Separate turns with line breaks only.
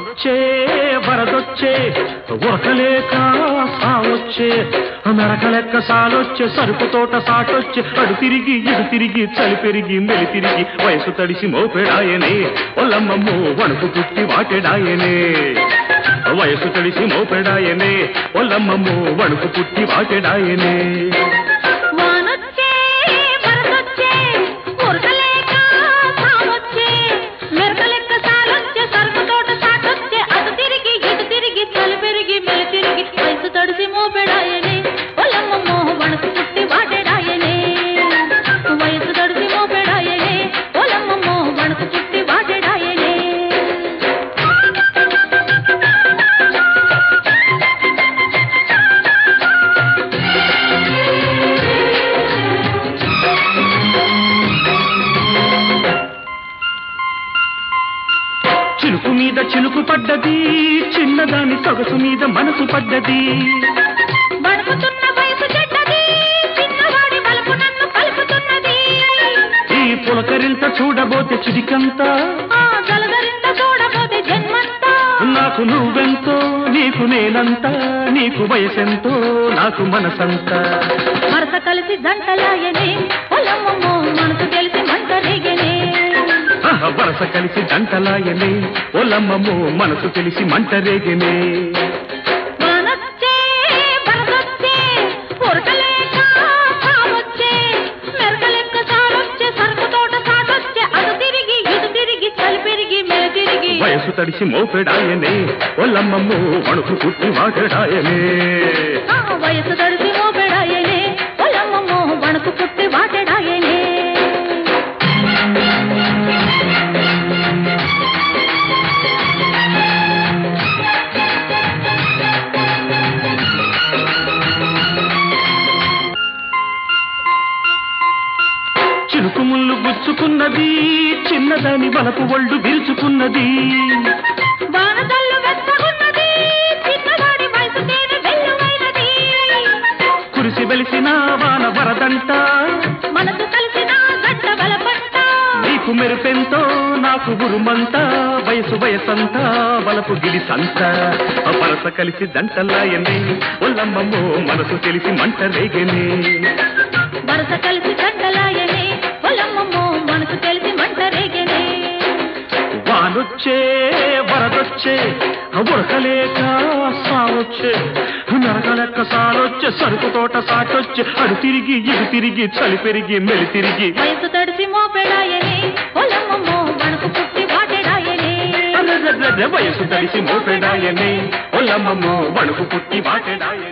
వానొచ్చే వరదొచ్చే ఉరకలేక సావొచ్చే మెరకలెక్క సాలొచ్చే సరుకు తోట సాటొచ్చే అడు తిరిగి ఇడు తిరిగి చలి పెరిగి మెలి తిరిగి వయసు తడిసి మోపెడాయనే ఒల్లమ్మమ్మో వణుకు పుట్టి వాటెడాయనే వయసు తడిసి మోపెడాయనే ఒల్లమ్మమ్మో వణుకు పుట్టి వాటెడాయనే చిలుకు మీద చిలుకు పడ్డది చిన్నదాని సొగసు మీద మనసు పడ్డది ఈ పులకరింత చూడబోతే చిడికంతా నాకు నువ్వెంతో నీకు నేనంతా నీకు వయసెంతో నాకు మనసంతా
వరస కలిసి జంటలాయనే పొలమ్మో మనసు తెలిసి మంట రేగనే
వరస కలిసి జంటలాయనే ఒల్లమ్మమ్మో మనసు తెలిసి మంట రేగనే వయసు తడిసి మోపెడాయనే ఒల్లమ్మమ్మో వణుకు పుట్టి వాటెడాయనే
వయసు తడిసి మోపెడాయనే ఒల్లమ్మమ్మో వణుకు పుట్టి వాటెడాయనే
చిలుకు ముళ్ళు గుచ్చుకున్నది చిన్నదాని వలపు ఒళ్ళు విరుచుకున్నది కురిసి వెలిసిన వాన వరదంట
మనసు కలిసిన గడ్డ బలపంట
నీకు మెరుపెంతో నాకు గురుమంత వయసు వయసంతా వలపు గిలిసంత వరస కలిసి జంటలాయనే ఒల్లమ్మమ్మో మనసు తెలిసి మంట రేగనే
వరస కలిసి జంటలాయనే ఒల్లమ్మమ్మో మనసు తెలిసి మంట రేగనే
వానొచ్చే వరదొచ్చే ఉరకలేక సావొచ్చే నరకలెక్క సాలొచ్చే సరుకు తోట సాటొచ్చే అడు తిరిగి ఇడు తిరిగి చలి పెరిగి మెలి తిరిగి
వయసు తడిసి మోపెడాయనే ఒల్లమ్మమ్మో వణుకు పుట్టి వాటెడాయనే
వయసు తడిసి మోపెడాయనే ఒల్లమ్మమ్మో వణుకు పుట్టి వాటెడాయనే